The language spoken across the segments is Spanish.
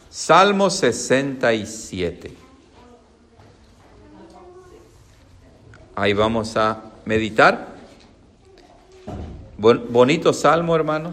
Salmo 67. Ahí vamos a meditar. Bonito salmo, hermanos.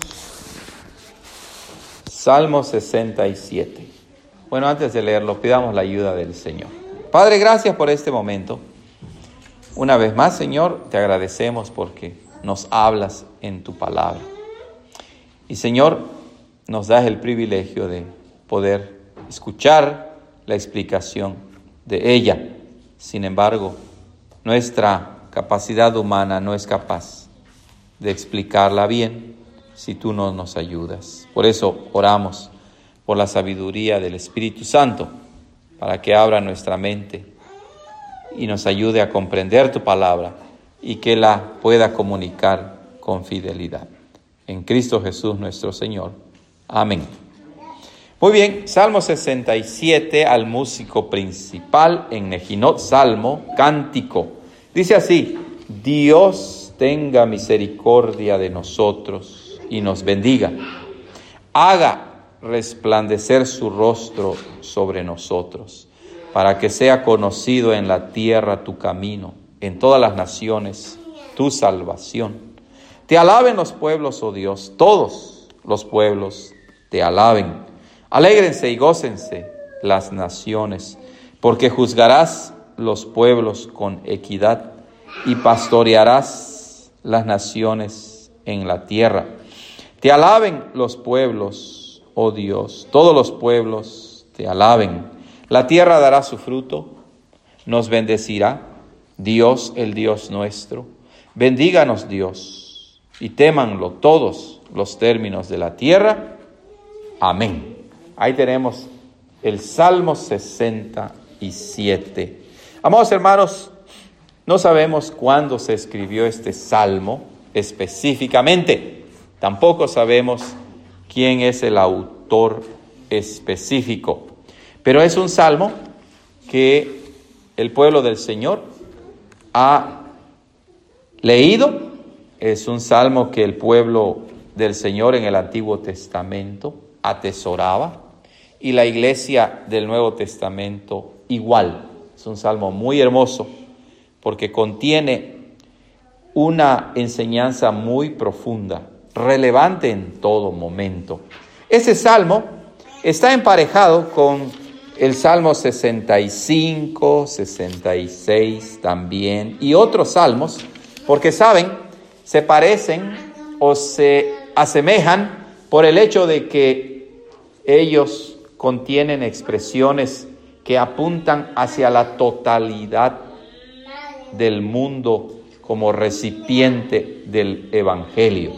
Salmo 67. Bueno, antes de leerlo, pidamos la ayuda del Señor. Padre, gracias por este momento. Una vez más, Señor, te agradecemos porque nos hablas en tu palabra. Y, Señor, nos das el privilegio de poder escuchar la explicación de ella. Sin embargo, nuestra capacidad humana no es capaz de explicarla bien si tú no nos ayudas. Por eso oramos por la sabiduría del Espíritu Santo, para que abra nuestra mente y nos ayude a comprender tu palabra y que la pueda comunicar con fidelidad. En Cristo Jesús nuestro Señor. Amén. Muy bien, Salmo 67, al músico principal en Nejinot, Salmo, cántico. Dice así: Dios tenga misericordia de nosotros y nos bendiga. Haga resplandecer su rostro sobre nosotros, para que sea conocido en la tierra tu camino, en todas las naciones tu salvación. Te alaben los pueblos, oh Dios, todos los pueblos te alaben. Alégrense y gócense las naciones, porque juzgarás los pueblos con equidad y pastorearás las naciones en la tierra. Te alaben los pueblos, oh Dios, todos los pueblos te alaben. La tierra dará su fruto, nos bendecirá Dios, el Dios nuestro. Bendíganos Dios, y témanlo todos los términos de la tierra. Amén. Ahí tenemos el Salmo 67. Amados hermanos, no sabemos cuándo se escribió este salmo específicamente. Tampoco sabemos quién es el autor específico. Pero es un salmo que el pueblo del Señor ha leído. Es un salmo que el pueblo del Señor en el Antiguo Testamento atesoraba. Y la iglesia del Nuevo Testamento igual. Es un salmo muy hermoso porque contiene una enseñanza muy profunda, relevante en todo momento. Ese salmo está emparejado con el Salmo 65, 66 también y otros salmos, porque saben, se parecen o se asemejan por el hecho de que ellos contienen expresiones que apuntan hacia la totalidad del mundo como recipiente del Evangelio,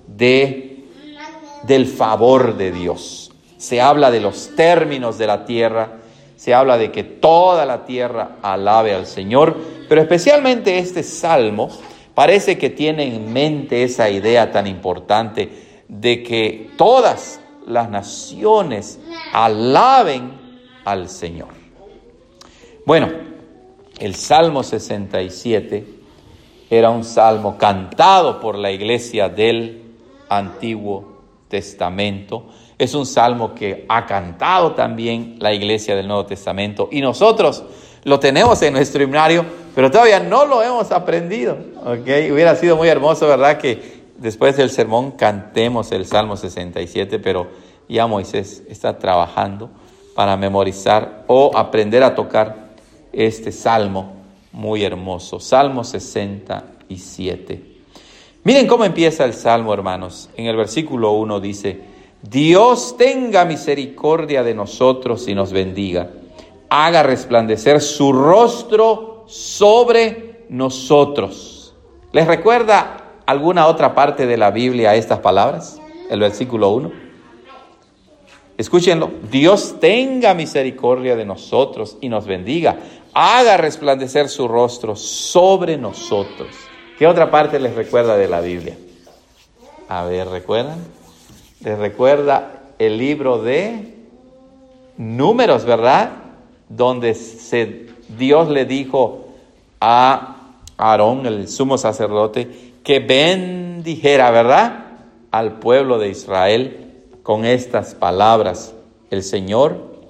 del favor de Dios. Se habla de los términos de la tierra, se habla de que toda la tierra alabe al Señor, pero especialmente este salmo parece que tiene en mente esa idea tan importante de que todas las naciones alaben al Señor. Bueno, el Salmo 67 era un salmo cantado por la iglesia del Antiguo Testamento. Es un salmo que ha cantado también la iglesia del Nuevo Testamento. Y nosotros lo tenemos en nuestro himnario, pero todavía no lo hemos aprendido. ¿Okay? Hubiera sido muy hermoso, ¿verdad?, que después del sermón cantemos el Salmo 67, pero ya Moisés está trabajando para memorizar o aprender a tocar este salmo muy hermoso. Salmo 67. Miren cómo empieza el salmo, hermanos. En el versículo 1 dice: Dios tenga misericordia de nosotros y nos bendiga. Haga resplandecer su rostro sobre nosotros. ¿Les recuerda alguna otra parte de la Biblia estas palabras? El versículo 1. Escúchenlo. Dios tenga misericordia de nosotros y nos bendiga. Haga resplandecer su rostro sobre nosotros. ¿Qué otra parte les recuerda de la Biblia? A ver, ¿recuerdan? Les recuerda el libro de Números, ¿verdad? Donde Dios le dijo a Aarón, el sumo sacerdote, que bendijera, ¿verdad?, al pueblo de Israel con estas palabras: el Señor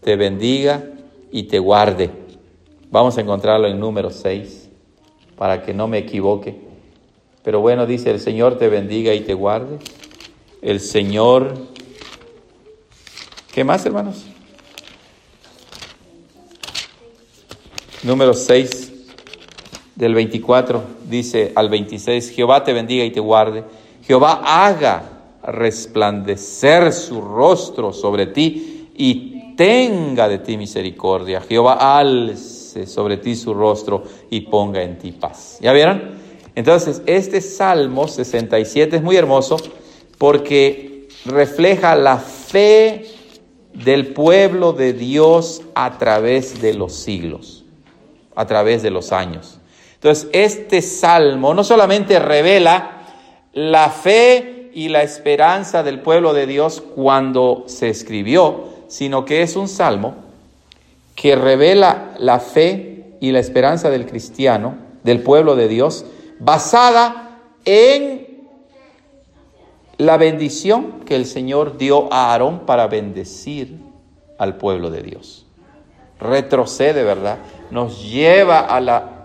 te bendiga y te guarde. Vamos a encontrarlo en número 6, para que no me equivoque. Pero bueno, dice, el Señor te bendiga y te guarde. El Señor... ¿Qué más, hermanos? Número 6, del 24, dice al 26, Jehová te bendiga y te guarde. Jehová haga resplandecer su rostro sobre ti y tenga de ti misericordia. Jehová alce sobre ti su rostro y ponga en ti paz. ¿Ya vieron? Entonces, este Salmo 67 es muy hermoso porque refleja la fe del pueblo de Dios a través de los siglos, a través de los años. Entonces, este Salmo no solamente revela la fe y la esperanza del pueblo de Dios cuando se escribió, sino que es un Salmo que revela la fe y la esperanza del cristiano, del pueblo de Dios, basada en la bendición que el Señor dio a Aarón para bendecir al pueblo de Dios. Retrocede, ¿verdad? Nos lleva a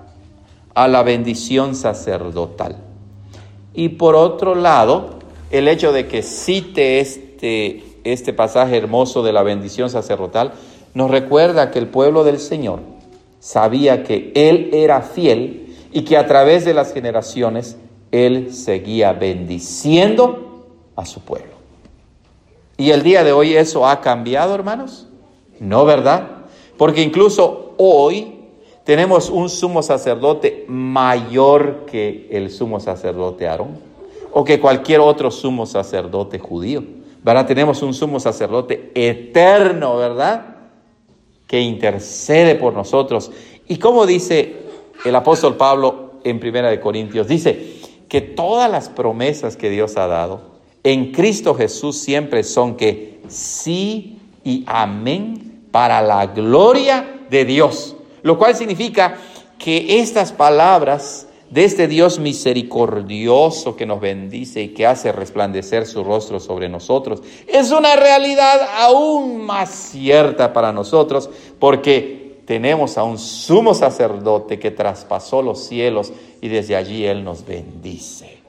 la bendición sacerdotal. Y por otro lado, el hecho de que cite este pasaje hermoso de la bendición sacerdotal nos recuerda que el pueblo del Señor sabía que Él era fiel y que a través de las generaciones Él seguía bendiciendo a su pueblo. ¿Y el día de hoy eso ha cambiado, hermanos? No, ¿verdad? Porque incluso hoy tenemos un sumo sacerdote mayor que el sumo sacerdote Aarón, o que cualquier otro sumo sacerdote judío, ¿verdad? Tenemos un sumo sacerdote eterno, ¿verdad?, que intercede por nosotros. Y como dice el apóstol Pablo en 1 Corintios, dice que todas las promesas que Dios ha dado en Cristo Jesús siempre son que sí y amén, para la gloria de Dios. Lo cual significa que estas palabras de este Dios misericordioso que nos bendice y que hace resplandecer su rostro sobre nosotros es una realidad aún más cierta para nosotros, porque tenemos a un sumo sacerdote que traspasó los cielos y desde allí Él nos bendice.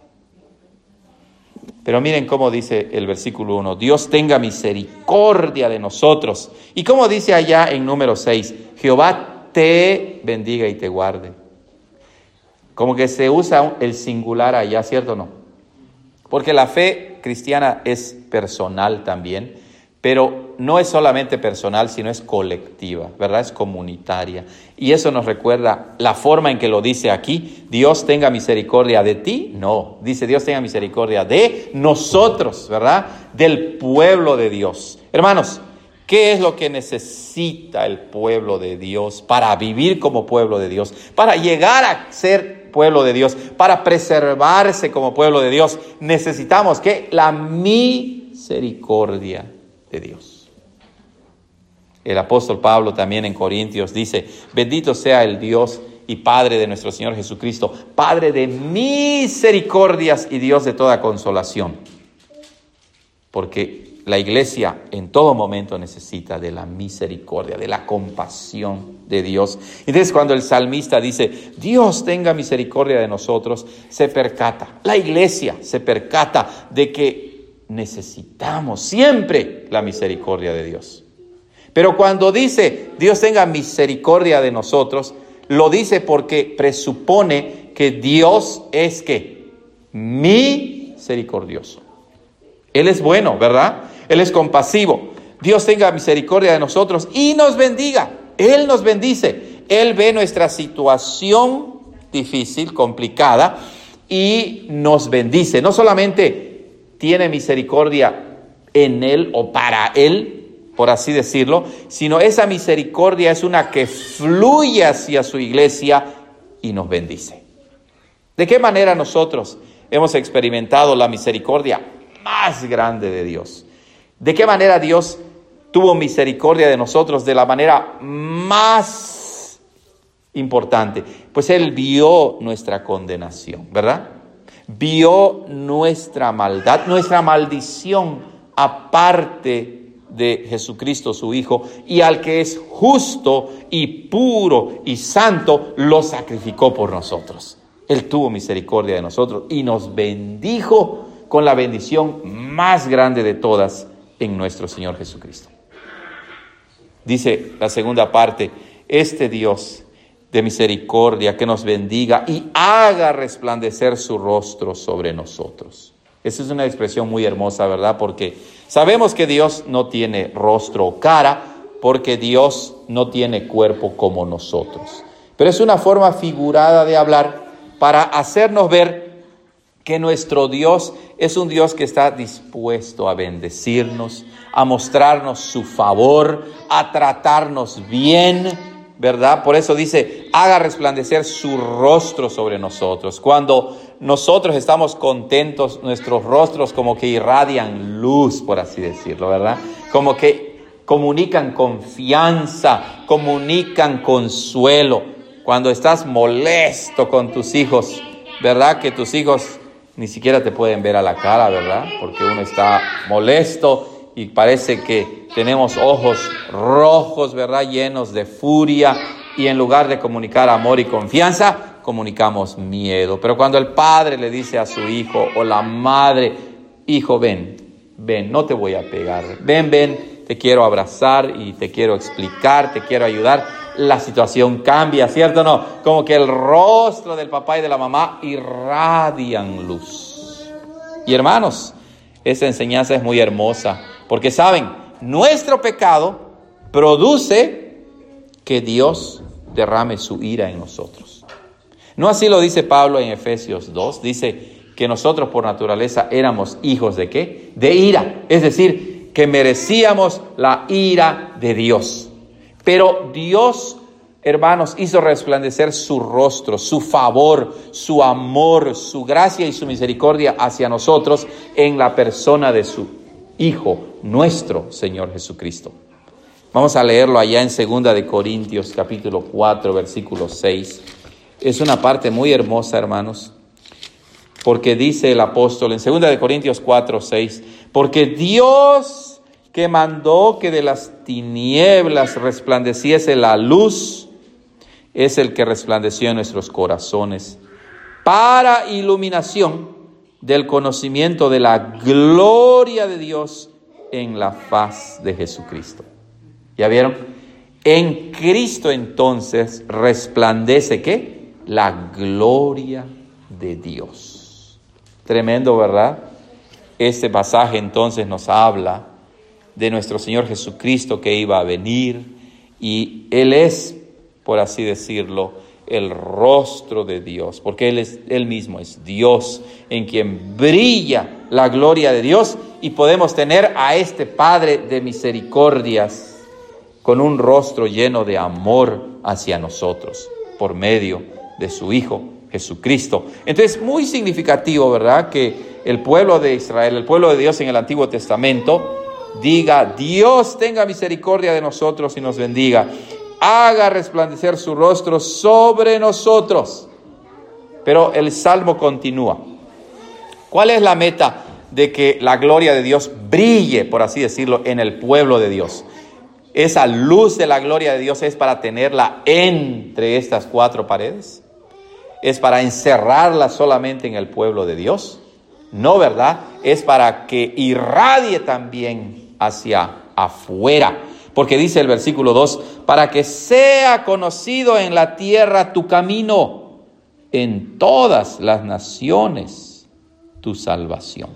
Pero miren cómo dice el versículo 1, Dios tenga misericordia de nosotros. Y como dice allá en número 6, Jehová te bendiga y te guarde. Como que se usa el singular allá, ¿cierto o no? Porque la fe cristiana es personal también, pero no es solamente personal, sino es colectiva, ¿verdad? Es comunitaria. Y eso nos recuerda la forma en que lo dice aquí. Dios tenga misericordia de ti. No, dice Dios tenga misericordia de nosotros, ¿verdad? Del pueblo de Dios. Hermanos, ¿qué es lo que necesita el pueblo de Dios para vivir como pueblo de Dios? Para llegar a ser pueblo de Dios, para preservarse como pueblo de Dios, necesitamos que la misericordia de Dios. El apóstol Pablo también en Corintios dice, bendito sea el Dios y Padre de nuestro Señor Jesucristo, Padre de misericordias y Dios de toda consolación. Porque la iglesia en todo momento necesita de la misericordia, de la compasión de Dios. Entonces, cuando el salmista dice, Dios tenga misericordia de nosotros, se percata, la iglesia se percata de que necesitamos siempre la misericordia de Dios. Pero cuando dice, Dios tenga misericordia de nosotros, lo dice porque presupone que Dios es ¿qué? Misericordioso. Él es bueno, ¿verdad? Él es compasivo. Dios tenga misericordia de nosotros y nos bendiga. Él nos bendice. Él ve nuestra situación difícil, complicada, y nos bendice. No solamente tiene misericordia en Él o para Él, por así decirlo, sino esa misericordia es una que fluye hacia su iglesia y nos bendice. ¿De qué manera nosotros hemos experimentado la misericordia más grande de Dios? ¿De qué manera Dios tuvo misericordia de nosotros de la manera más importante? Pues Él vio nuestra condenación, ¿verdad? Vio nuestra maldad, nuestra maldición, aparte de Jesucristo su Hijo, y al que es justo y puro y santo, lo sacrificó por nosotros. Él tuvo misericordia de nosotros y nos bendijo con la bendición más grande de todas en nuestro Señor Jesucristo. Dice la segunda parte, este Dios de misericordia que nos bendiga y haga resplandecer su rostro sobre nosotros. Esa es una expresión muy hermosa, ¿verdad? Porque sabemos que Dios no tiene rostro o cara, porque Dios no tiene cuerpo como nosotros. Pero es una forma figurada de hablar para hacernos ver que nuestro Dios es un Dios que está dispuesto a bendecirnos, a mostrarnos su favor, a tratarnos bien, ¿verdad? Por eso dice, haga resplandecer su rostro sobre nosotros. Cuando nosotros estamos contentos, nuestros rostros como que irradian luz, por así decirlo, ¿verdad? Como que comunican confianza, comunican consuelo. Cuando estás molesto con tus hijos, ¿verdad? Que tus hijos ni siquiera te pueden ver a la cara, ¿verdad? Porque uno está molesto y parece que tenemos ojos rojos, ¿verdad? Llenos de furia, y en lugar de comunicar amor y confianza, comunicamos miedo. Pero cuando el padre le dice a su hijo o la madre, hijo, ven, no te voy a pegar, ven, te quiero abrazar y te quiero explicar, te quiero ayudar, la situación cambia, ¿cierto o no? Como que el rostro del papá y de la mamá irradian luz. Y hermanos, esa enseñanza es muy hermosa, porque saben, nuestro pecado produce que Dios derrame su ira en nosotros. No así lo dice Pablo en Efesios 2, dice que nosotros por naturaleza éramos hijos ¿de qué? De ira, es decir, que merecíamos la ira de Dios. Pero Dios, hermanos, hizo resplandecer su rostro, su favor, su amor, su gracia y su misericordia hacia nosotros en la persona de su Hijo, nuestro Señor Jesucristo. Vamos a leerlo allá en 2 de Corintios, capítulo 4, versículo 6. Es una parte muy hermosa, hermanos, porque dice el apóstol en 2 de Corintios 4, 6, porque Dios que mandó que de las tinieblas resplandeciese la luz, es el que resplandeció en nuestros corazones para iluminación del conocimiento de la gloria de Dios en la faz de Jesucristo. ¿Ya vieron? En Cristo entonces resplandece ¿qué? La gloria de Dios. Tremendo, ¿verdad? Este pasaje entonces nos habla de nuestro Señor Jesucristo que iba a venir, y Él es, por así decirlo, el rostro de Dios, porque Él mismo es Dios, en quien brilla la gloria de Dios, y podemos tener a este Padre de misericordias con un rostro lleno de amor hacia nosotros, por medio de su Hijo Jesucristo. Entonces, muy significativo, ¿verdad?, que el pueblo de Israel, el pueblo de Dios en el Antiguo Testamento, diga, Dios tenga misericordia de nosotros y nos bendiga, haga resplandecer su rostro sobre nosotros. Pero el Salmo continúa. ¿Cuál es la meta de que la gloria de Dios brille, por así decirlo, en el pueblo de Dios? Esa luz de la gloria de Dios es para tenerla entre estas cuatro paredes. ¿Es para encerrarla solamente en el pueblo de Dios? No, ¿verdad? Es para que irradie también hacia afuera. Porque dice el versículo 2, para que sea conocido en la tierra tu camino, en todas las naciones tu salvación.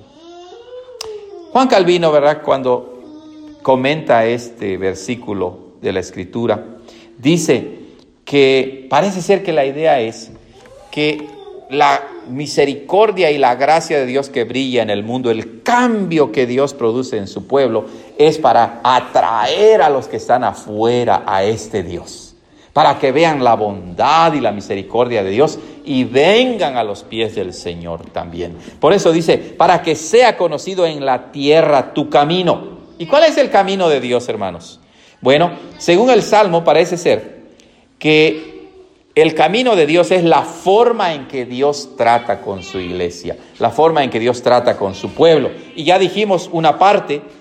Juan Calvino, ¿verdad?, cuando comenta este versículo de la Escritura, dice que parece ser que la idea es que la misericordia y la gracia de Dios que brilla en el mundo, el cambio que Dios produce en su pueblo, es para atraer a los que están afuera a este Dios, para que vean la bondad y la misericordia de Dios y vengan a los pies del Señor también. Por eso dice, para que sea conocido en la tierra tu camino. ¿Y cuál es el camino de Dios, hermanos? Bueno, según el Salmo parece ser que el camino de Dios es la forma en que Dios trata con su iglesia, la forma en que Dios trata con su pueblo. Y ya dijimos una parte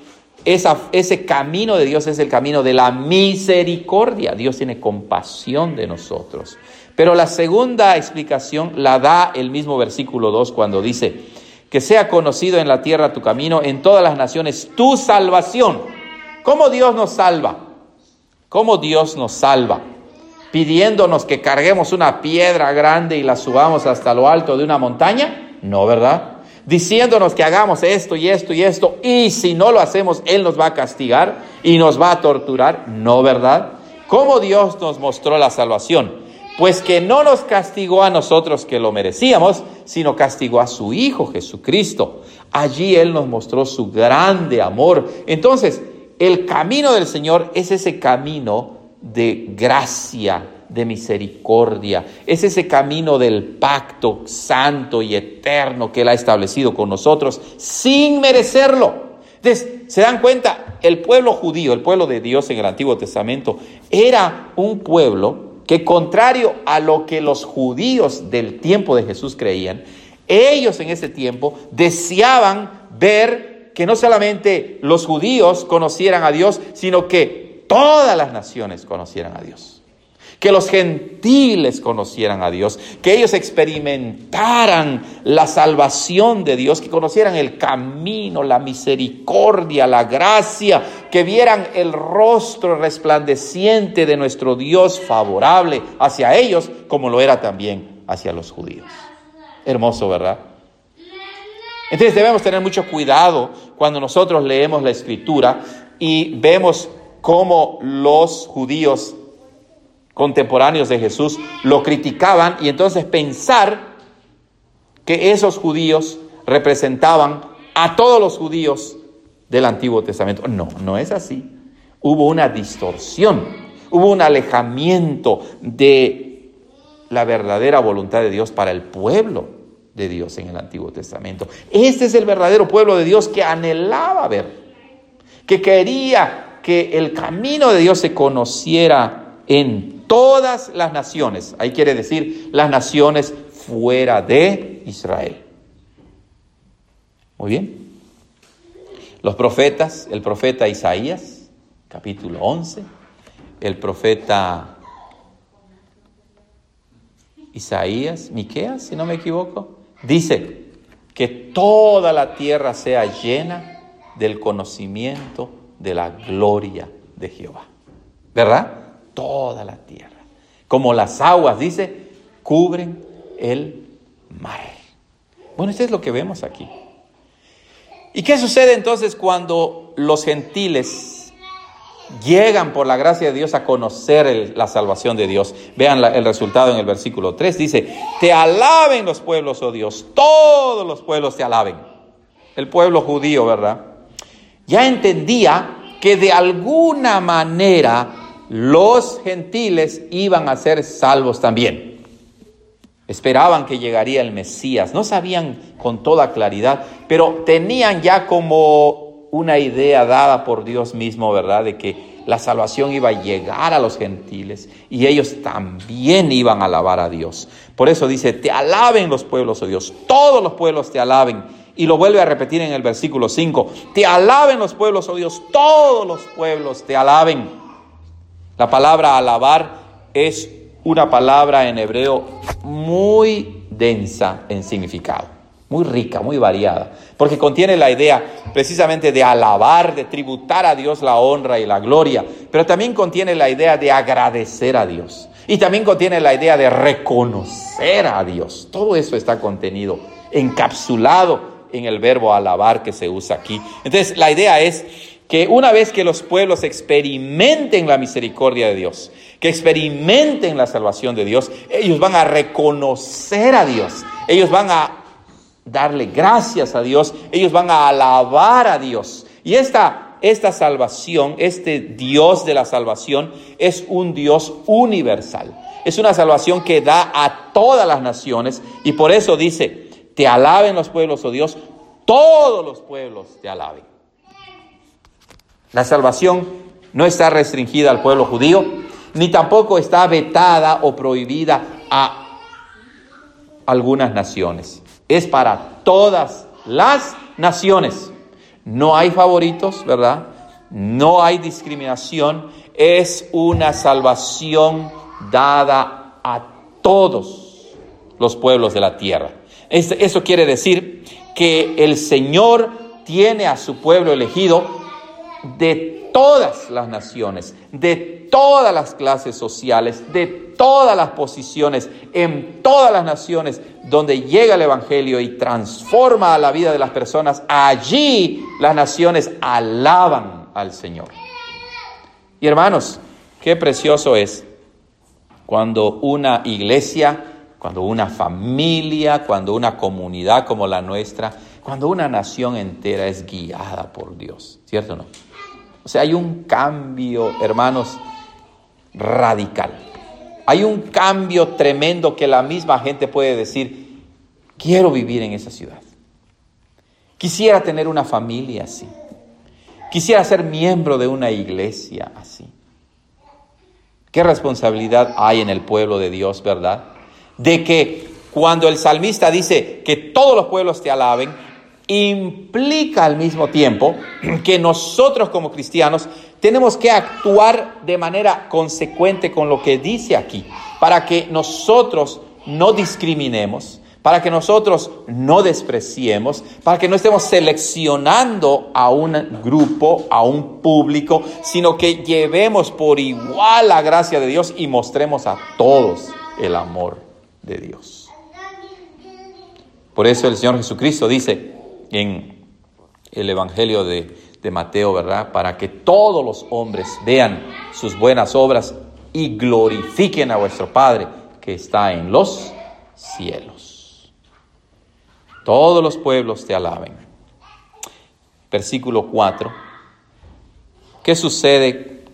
ese camino de Dios es el camino de la misericordia. Dios tiene compasión de nosotros. Pero la segunda explicación la da el mismo versículo 2 cuando dice: que sea conocido en la tierra tu camino, en todas las naciones tu salvación. ¿Cómo Dios nos salva? ¿Cómo Dios nos salva? ¿Pidiéndonos que carguemos una piedra grande y la subamos hasta lo alto de una montaña? No, ¿verdad? Diciéndonos que hagamos esto y esto y esto, y si no lo hacemos, Él nos va a castigar y nos va a torturar. No, ¿verdad? ¿Cómo Dios nos mostró la salvación? Pues que no nos castigó a nosotros que lo merecíamos, sino castigó a su Hijo Jesucristo. Allí Él nos mostró su grande amor. Entonces, el camino del Señor es ese camino de gracia, de misericordia. Es ese camino del pacto santo y eterno que Él ha establecido con nosotros sin merecerlo. Entonces, ¿se dan cuenta? El pueblo judío, el pueblo de Dios en el Antiguo Testamento, era un pueblo que, contrario a lo que los judíos del tiempo de Jesús creían, ellos en ese tiempo deseaban ver que no solamente los judíos conocieran a Dios, sino que todas las naciones conocieran a Dios. Que los gentiles conocieran a Dios, que ellos experimentaran la salvación de Dios, que conocieran el camino, la misericordia, la gracia, que vieran el rostro resplandeciente de nuestro Dios favorable hacia ellos, como lo era también hacia los judíos. Hermoso, ¿verdad? Entonces debemos tener mucho cuidado cuando nosotros leemos la Escritura y vemos cómo los judíos contemporáneos de Jesús lo criticaban, y entonces pensar que esos judíos representaban a todos los judíos del Antiguo Testamento. No, no es así. Hubo una distorsión, hubo un alejamiento de la verdadera voluntad de Dios para el pueblo de Dios en el Antiguo Testamento. Este es el verdadero pueblo de Dios que anhelaba ver, que quería que el camino de Dios se conociera en todas las naciones. Ahí quiere decir las naciones fuera de Israel. Muy bien. Los profetas, el profeta Isaías, capítulo 11, el profeta Isaías, Miqueas, si no me equivoco, dice que toda la tierra sea llena del conocimiento de la gloria de Jehová. ¿Verdad? Toda la tierra. Como las aguas, dice, cubren el mar. Bueno, esto es lo que vemos aquí. ¿Y qué sucede entonces cuando los gentiles llegan por la gracia de Dios a conocer la salvación de Dios? Vean el resultado en el versículo 3. Dice: te alaben los pueblos, oh Dios, todos los pueblos te alaben. El pueblo judío, ¿verdad? Ya entendía que de alguna manera los gentiles iban a ser salvos también. Esperaban que llegaría el Mesías. No sabían con toda claridad, pero tenían ya como una idea dada por Dios mismo, ¿verdad? De que la salvación iba a llegar a los gentiles y ellos también iban a alabar a Dios. Por eso dice: te alaben los pueblos, oh Dios, todos los pueblos te alaben. Y lo vuelve a repetir en el versículo 5. Te alaben los pueblos, oh Dios, todos los pueblos te alaben. La palabra alabar es una palabra en hebreo muy densa en significado, muy rica, muy variada, porque contiene la idea precisamente de alabar, de tributar a Dios la honra y la gloria, pero también contiene la idea de agradecer a Dios, y también contiene la idea de reconocer a Dios. Todo eso está contenido, encapsulado en el verbo alabar que se usa aquí. Entonces, la idea es que una vez que los pueblos experimenten la misericordia de Dios, que experimenten la salvación de Dios, ellos van a reconocer a Dios, ellos van a darle gracias a Dios, ellos van a alabar a Dios. Y esta salvación, este Dios de la salvación, es un Dios universal. Es una salvación que da a todas las naciones, y por eso dice: te alaben los pueblos, oh Dios, todos los pueblos te alaben. La salvación no está restringida al pueblo judío, ni tampoco está vetada o prohibida a algunas naciones. Es para todas las naciones. No hay favoritos, ¿verdad? no hay discriminación, es una salvación dada a todos los pueblos de la tierra. Eso quiere decir que el Señor tiene a su pueblo elegido de todas las naciones, de todas las clases sociales, de todas las posiciones, en todas las naciones donde llega el Evangelio y transforma la vida de las personas. Allí las naciones alaban al Señor. Y hermanos, qué precioso es cuando una iglesia, cuando una familia, cuando una comunidad como la nuestra, cuando una nación entera es guiada por Dios, ¿cierto o no? O sea, hay un cambio, hermanos, radical. Hay un cambio tremendo que la misma gente puede decir: quiero vivir en esa ciudad. Quisiera tener una familia así. Quisiera ser miembro de una iglesia así. Qué responsabilidad hay en el pueblo de Dios, ¿verdad? De que cuando el salmista dice que todos los pueblos te alaben, implica al mismo tiempo que nosotros como cristianos tenemos que actuar de manera consecuente con lo que dice aquí, para que nosotros no discriminemos, para que nosotros no despreciemos, para que no estemos seleccionando a un grupo, a un público, sino que llevemos por igual la gracia de Dios y mostremos a todos el amor de Dios. Por eso el Señor Jesucristo dice en el Evangelio de Mateo, ¿verdad? Para que todos los hombres vean sus buenas obras y glorifiquen a vuestro Padre que está en los cielos. Todos los pueblos te alaben. Versículo 4. ¿Qué sucede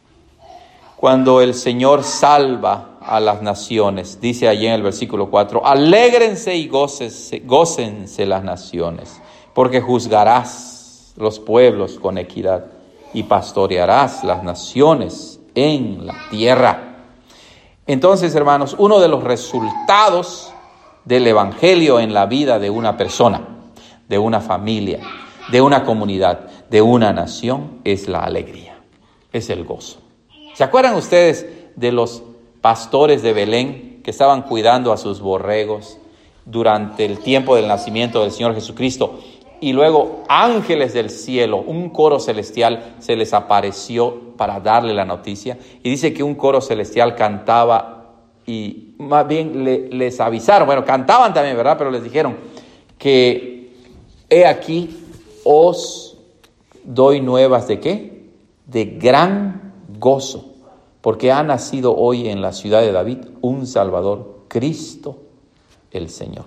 cuando el Señor salva a las naciones? Dice allí en el versículo 4: alégrense y gócense las naciones, porque juzgarás los pueblos con equidad y pastorearás las naciones en la tierra. Entonces, hermanos, uno de los resultados del Evangelio en la vida de una persona, de una familia, de una comunidad, de una nación, es la alegría, es el gozo. ¿Se acuerdan ustedes de los pastores de Belén que estaban cuidando a sus borregos durante el tiempo del nacimiento del Señor Jesucristo? Y luego ángeles del cielo, un coro celestial, se les apareció para darle la noticia. Y dice que un coro celestial cantaba y más bien les avisaron, bueno, cantaban también, ¿verdad? Pero les dijeron que he aquí os doy nuevas ¿de qué? De gran gozo, porque ha nacido hoy en la ciudad de David un Salvador, Cristo el Señor.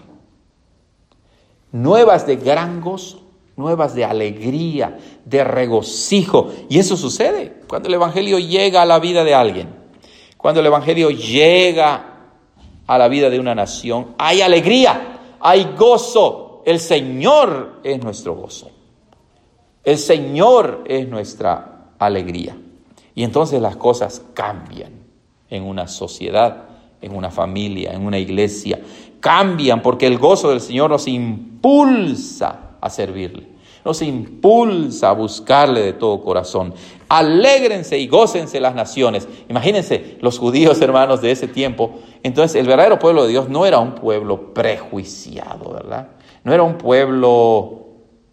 Nuevas de gran gozo, nuevas de alegría, de regocijo. Y eso sucede cuando el Evangelio llega a la vida de alguien. Cuando el Evangelio llega a la vida de una nación, hay alegría, hay gozo. El Señor es nuestro gozo. El Señor es nuestra alegría. Y entonces las cosas cambian en una sociedad, en una familia, en una iglesia. Cambian porque el gozo del Señor nos impulsa a servirle, nos impulsa a buscarle de todo corazón. Alégrense y gócense las naciones. Imagínense los judíos, hermanos, de ese tiempo. Entonces el verdadero pueblo de Dios no era un pueblo prejuiciado, ¿verdad? No era un pueblo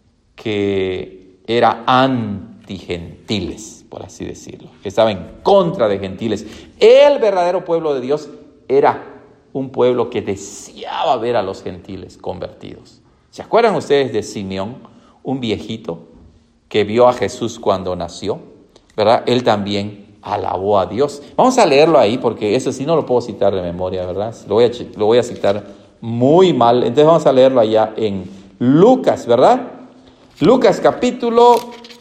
que era antigentiles, por así decirlo, que estaba en contra de gentiles. El verdadero pueblo de Dios era un pueblo que deseaba ver a los gentiles convertidos. ¿Se acuerdan ustedes de Simeón, un viejito que vio a Jesús cuando nació? ¿Verdad? Él también alabó a Dios. Vamos a leerlo ahí porque eso sí no lo puedo citar de memoria, ¿verdad? Lo voy a citar muy mal. Entonces vamos a leerlo allá en Lucas, ¿verdad? Lucas capítulo...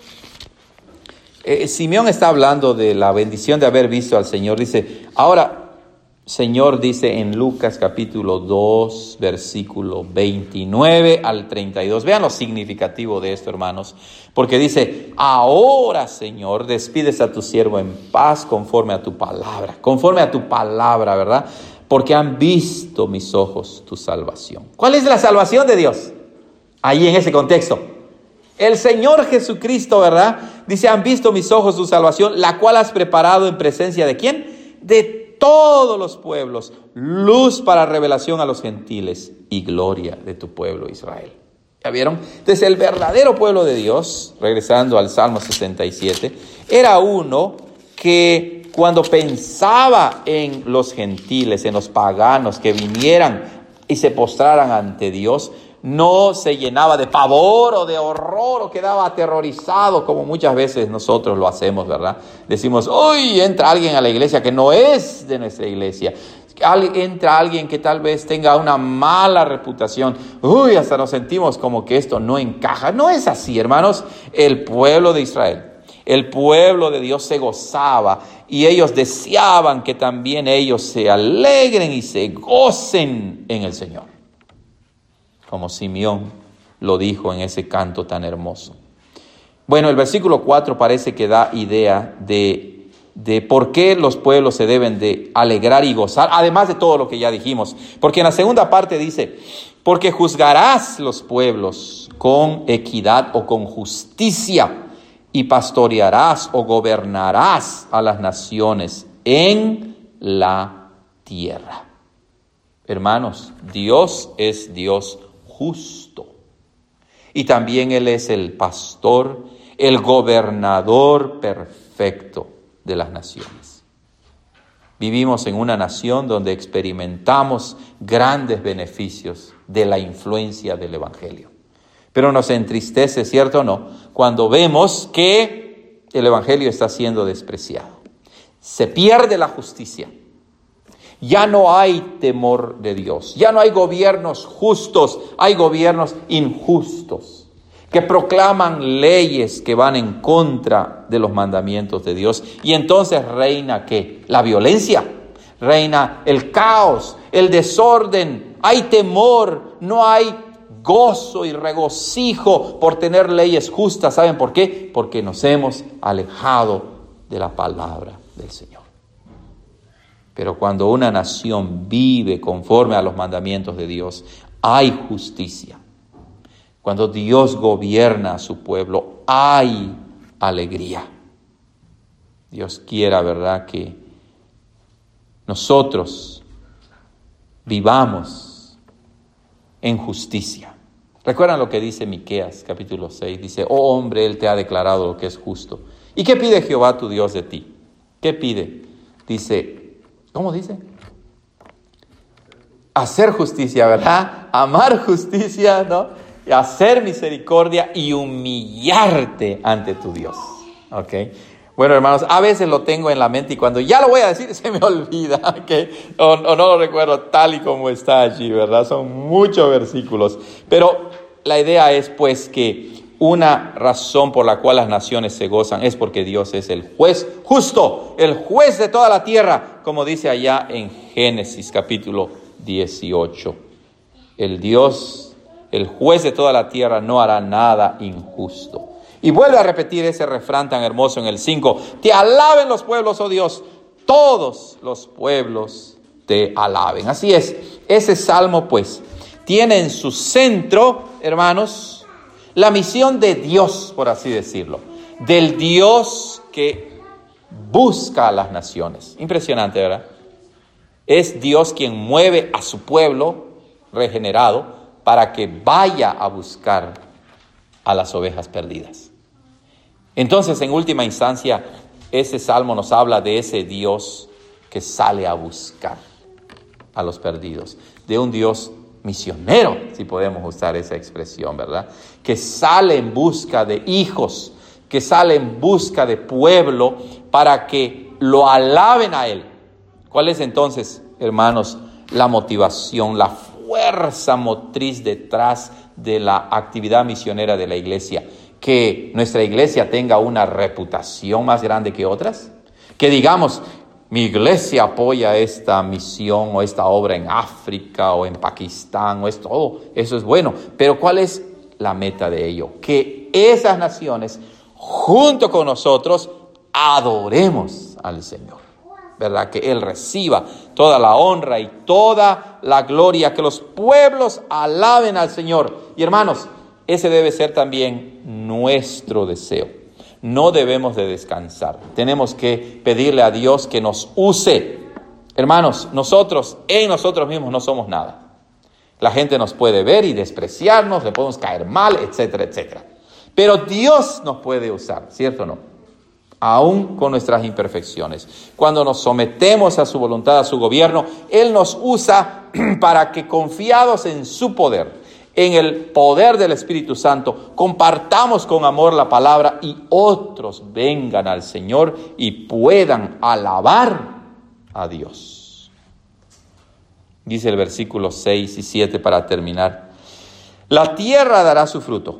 Simeón está hablando de la bendición de haber visto al Señor. Dice, ahora... Señor dice en Lucas capítulo 2, versículo 29 al 32. Vean lo significativo de esto, hermanos. Porque dice, ahora, Señor, despides a tu siervo en paz conforme a tu palabra. Conforme a tu palabra, ¿verdad? Porque han visto mis ojos tu salvación. ¿Cuál es la salvación de Dios? Ahí en ese contexto. El Señor Jesucristo, ¿verdad? Dice, han visto mis ojos tu salvación, la cual has preparado en presencia ¿de quién? De todos los pueblos, luz para revelación a los gentiles y gloria de tu pueblo Israel. ¿Ya vieron? Entonces el verdadero pueblo de Dios, regresando al Salmo 67, era uno que cuando pensaba en los gentiles, en los paganos que vinieran y se postraran ante Dios, no se llenaba de pavor o de horror o quedaba aterrorizado como muchas veces nosotros lo hacemos, ¿verdad? Decimos, uy, entra alguien a la iglesia que no es de nuestra iglesia. Entra alguien que tal vez tenga una mala reputación. Uy, hasta nos sentimos como que esto no encaja. No es así, hermanos. El pueblo de Israel, el pueblo de Dios se gozaba y ellos deseaban que también ellos se alegren y se gocen en el Señor. Como Simeón lo dijo en ese canto tan hermoso. Bueno, el versículo 4 parece que da idea de por qué los pueblos se deben de alegrar y gozar, además de todo lo que ya dijimos. Porque en la segunda parte dice, porque juzgarás los pueblos con equidad o con justicia, y pastorearás o gobernarás a las naciones en la tierra. Hermanos, Dios es Dios justo. Y también Él es el pastor, el gobernador perfecto de las naciones. Vivimos en una nación donde experimentamos grandes beneficios de la influencia del Evangelio. Pero nos entristece, ¿cierto o no?, cuando vemos que el Evangelio está siendo despreciado. Se pierde la justicia. Ya no hay temor de Dios. Ya no hay gobiernos justos. Hay gobiernos injustos que proclaman leyes que van en contra de los mandamientos de Dios. Y entonces reina ¿qué? La violencia. Reina el caos, el desorden. Hay temor. No hay gozo y regocijo por tener leyes justas. ¿Saben por qué? Porque nos hemos alejado de la palabra del Señor. Pero cuando una nación vive conforme a los mandamientos de Dios, hay justicia. Cuando Dios gobierna a su pueblo, hay alegría. Dios quiera, ¿verdad?, que nosotros vivamos en justicia. ¿Recuerdan lo que dice Miqueas, capítulo 6? Dice, oh hombre, Él te ha declarado lo que es justo. ¿Y qué pide Jehová tu Dios de ti? ¿Qué pide? Dice, ¿cómo dice? Hacer justicia, ¿verdad? Amar justicia, ¿no? Y hacer misericordia y humillarte ante tu Dios. ¿Ok? Bueno, hermanos, a veces lo tengo en la mente y cuando ya lo voy a decir se me olvida, ¿ok? O no lo recuerdo tal y como está allí, ¿verdad? Son muchos versículos. Pero la idea es pues que una razón por la cual las naciones se gozan es porque Dios es el juez justo, el juez de toda la tierra, como dice allá en Génesis capítulo 18. El Dios, el juez de toda la tierra, no hará nada injusto. Y vuelve a repetir ese refrán tan hermoso en el 5. Te alaben los pueblos, oh Dios, todos los pueblos te alaben. Así es, ese salmo pues tiene en su centro, hermanos, la misión de Dios, por así decirlo, del Dios que busca a las naciones. Impresionante, ¿verdad? Es Dios quien mueve a su pueblo regenerado para que vaya a buscar a las ovejas perdidas. Entonces, en última instancia, ese salmo nos habla de ese Dios que sale a buscar a los perdidos, de un Dios misionero, si podemos usar esa expresión, ¿verdad? Que sale en busca de hijos, que sale en busca de pueblo para que lo alaben a Él. ¿Cuál es entonces, hermanos, la motivación, la fuerza motriz detrás de la actividad misionera de la iglesia? Que nuestra iglesia tenga una reputación más grande que otras, que digamos, mi iglesia apoya esta misión o esta obra en África o en Pakistán o esto, eso es bueno, pero ¿cuál es la meta de ello? Que esas naciones junto con nosotros adoremos al Señor, ¿verdad? Que Él reciba toda la honra y toda la gloria, que los pueblos alaben al Señor. Y hermanos, ese debe ser también nuestro deseo. No debemos de descansar. Tenemos que pedirle a Dios que nos use. Hermanos, nosotros, en nosotros mismos no somos nada. La gente nos puede ver y despreciarnos, le podemos caer mal, etcétera, etcétera. Pero Dios nos puede usar, ¿cierto o no? Aún con nuestras imperfecciones. Cuando nos sometemos a su voluntad, a su gobierno, Él nos usa para que, confiados en su poder, en el poder del Espíritu Santo, compartamos con amor la palabra y otros vengan al Señor y puedan alabar a Dios. Dice el versículo 6 y 7 para terminar. La tierra dará su fruto.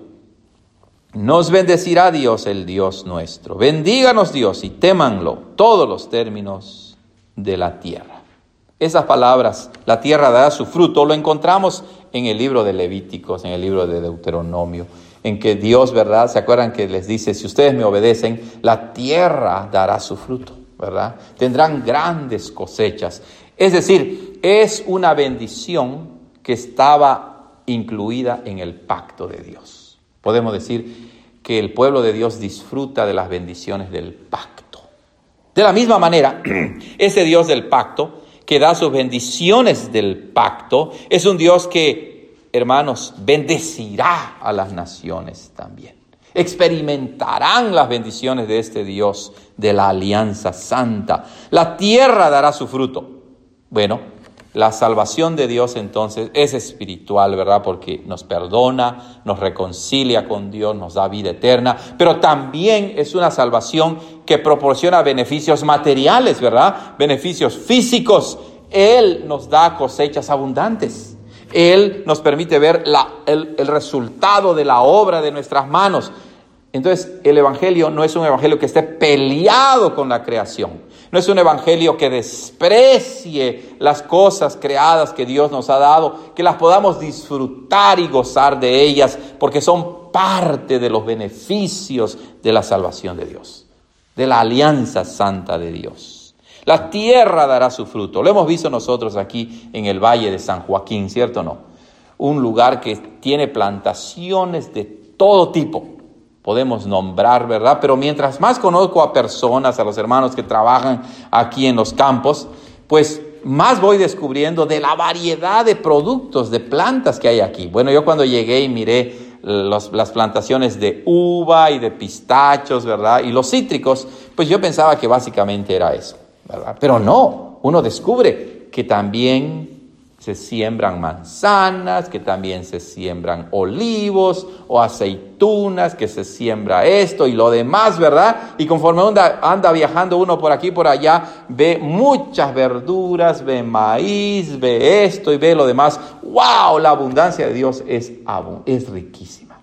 Nos bendecirá Dios, el Dios nuestro. Bendíganos Dios y témanlo todos los términos de la tierra. Esas palabras, la tierra dará su fruto, lo encontramos en el libro de Levíticos, en el libro de Deuteronomio, en que Dios, ¿verdad? ¿Se acuerdan que les dice, si ustedes me obedecen, la tierra dará su fruto, ¿verdad? Tendrán grandes cosechas. Es decir, es una bendición que estaba incluida en el pacto de Dios. Podemos decir que el pueblo de Dios disfruta de las bendiciones del pacto. De la misma manera, ese Dios del pacto, que da sus bendiciones del pacto, es un Dios que, hermanos, bendecirá a las naciones también. Experimentarán las bendiciones de este Dios de la alianza santa. La tierra dará su fruto. Bueno, la salvación de Dios entonces es espiritual, ¿verdad? Porque nos perdona, nos reconcilia con Dios, nos da vida eterna, pero también es una salvación que proporciona beneficios materiales, ¿verdad? Beneficios físicos. Él nos da cosechas abundantes. Él nos permite ver el resultado de la obra de nuestras manos. Entonces, el evangelio no es un evangelio que esté peleado con la creación. No es un evangelio que desprecie las cosas creadas que Dios nos ha dado, que las podamos disfrutar y gozar de ellas, porque son parte de los beneficios de la salvación de Dios, de la alianza santa de Dios. La tierra dará su fruto. Lo hemos visto nosotros aquí en el Valle de San Joaquín, ¿cierto o no? Un lugar que tiene plantaciones de todo tipo. Podemos nombrar, ¿verdad? Pero mientras más conozco a personas, a los hermanos que trabajan aquí en los campos, pues más voy descubriendo de la variedad de productos, de plantas que hay aquí. Bueno, yo cuando llegué y miré las plantaciones de uva y de pistachos, ¿verdad? Y los cítricos, pues yo pensaba que básicamente era eso, ¿verdad? Pero no, uno descubre que también se siembran manzanas, que también se siembran olivos o aceitunas, que se siembra esto y lo demás, ¿verdad? Y conforme anda viajando uno por aquí y por allá, ve muchas verduras, ve maíz, ve esto y ve lo demás. ¡Wow! La abundancia de Dios es riquísima.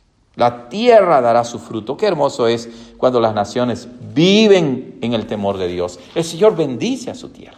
La tierra dará su fruto. Qué hermoso es cuando las naciones viven en el temor de Dios. El Señor bendice a su tierra.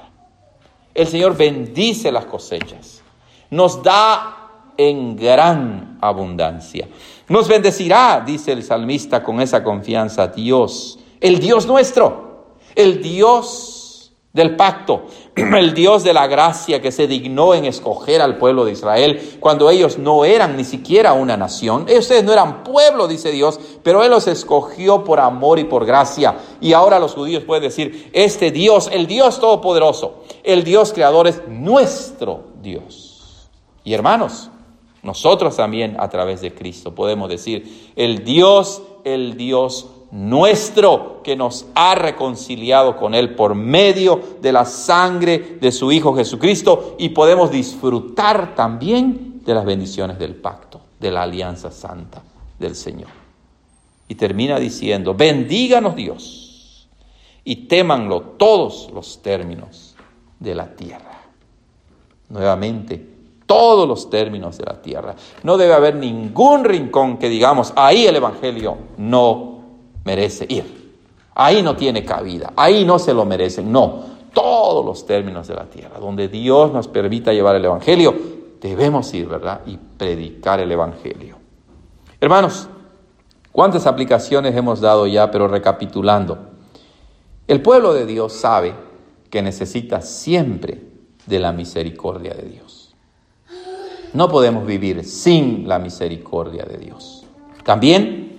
El Señor bendice las cosechas, nos da en gran abundancia. Nos bendecirá, dice el salmista con esa confianza, Dios, el Dios nuestro, el Dios del pacto, el Dios de la gracia que se dignó en escoger al pueblo de Israel cuando ellos no eran ni siquiera una nación. Ustedes no eran pueblo, dice Dios, pero Él los escogió por amor y por gracia. Y ahora los judíos pueden decir, este Dios, el Dios todopoderoso, el Dios creador es nuestro Dios. Y hermanos, nosotros también a través de Cristo podemos decir, el Dios nuestro, que nos ha reconciliado con Él por medio de la sangre de su Hijo Jesucristo, y podemos disfrutar también de las bendiciones del pacto, de la alianza santa del Señor. Y termina diciendo, bendíganos Dios y témanlo todos los términos de la tierra. Nuevamente, todos los términos de la tierra. No debe haber ningún rincón que digamos, ahí el evangelio no merece ir. Ahí no tiene cabida, ahí no se lo merecen. No, todos los términos de la tierra, donde Dios nos permita llevar el evangelio, debemos ir, ¿verdad? Y predicar el evangelio. Hermanos, ¿cuántas aplicaciones hemos dado ya? Pero recapitulando, el pueblo de Dios sabe que necesita siempre de la misericordia de Dios. No podemos vivir sin la misericordia de Dios. También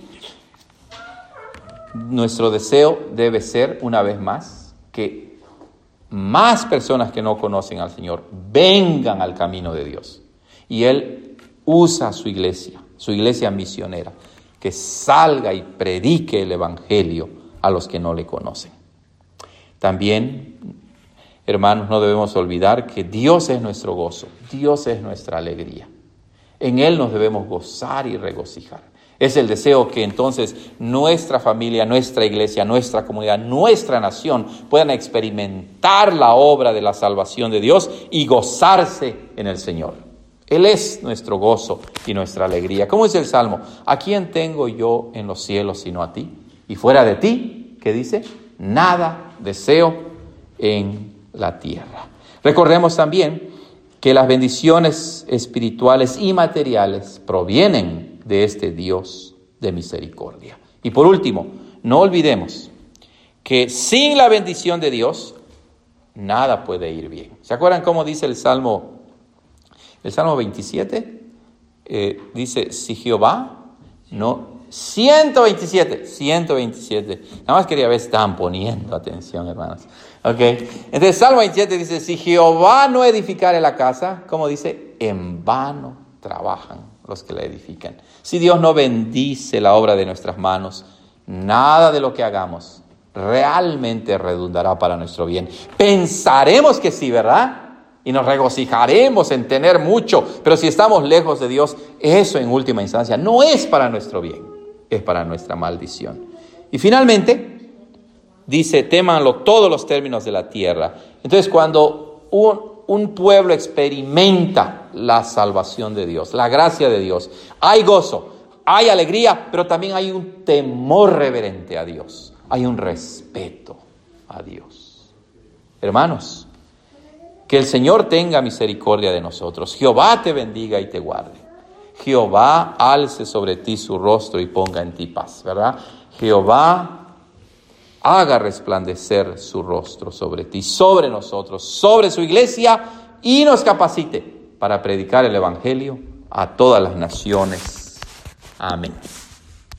nuestro deseo debe ser, una vez más, que más personas que no conocen al Señor vengan al camino de Dios. Y Él usa su iglesia misionera, que salga y predique el Evangelio a los que no le conocen. También, hermanos, no debemos olvidar que Dios es nuestro gozo, Dios es nuestra alegría. En Él nos debemos gozar y regocijar. Es el deseo que entonces nuestra familia, nuestra iglesia, nuestra comunidad, nuestra nación puedan experimentar la obra de la salvación de Dios y gozarse en el Señor. Él es nuestro gozo y nuestra alegría. ¿Cómo dice el Salmo? ¿A quién tengo yo en los cielos sino a ti? Y fuera de ti, ¿qué dice? Nada deseo en la tierra. Recordemos también que las bendiciones espirituales y materiales provienen de este Dios de misericordia. Y por último, no olvidemos que sin la bendición de Dios, nada puede ir bien. ¿Se acuerdan cómo dice el Salmo 27? Dice, si Jehová no... 127. Nada más quería ver si estaban poniendo atención, hermanos. Okay. Entonces, Salmo 27 dice, si Jehová no edificare la casa, ¿cómo dice? En vano trabajan los que la edifican. Si Dios no bendice la obra de nuestras manos, nada de lo que hagamos realmente redundará para nuestro bien. Pensaremos que sí, ¿verdad? Y nos regocijaremos en tener mucho, pero si estamos lejos de Dios, eso en última instancia no es para nuestro bien, es para nuestra maldición. Y finalmente, dice, témanlo todos los términos de la tierra. Entonces, cuando un pueblo experimenta la salvación de Dios, la gracia de Dios, hay gozo, hay alegría, pero también hay un temor reverente a Dios, hay un respeto a Dios. Hermanos, que el Señor tenga misericordia de nosotros. Jehová te bendiga y te guarde. Jehová alce sobre ti su rostro y ponga en ti paz, ¿verdad? Jehová haga resplandecer su rostro sobre ti, sobre nosotros, sobre su iglesia, y nos capacite para predicar el Evangelio a todas las naciones. Amén.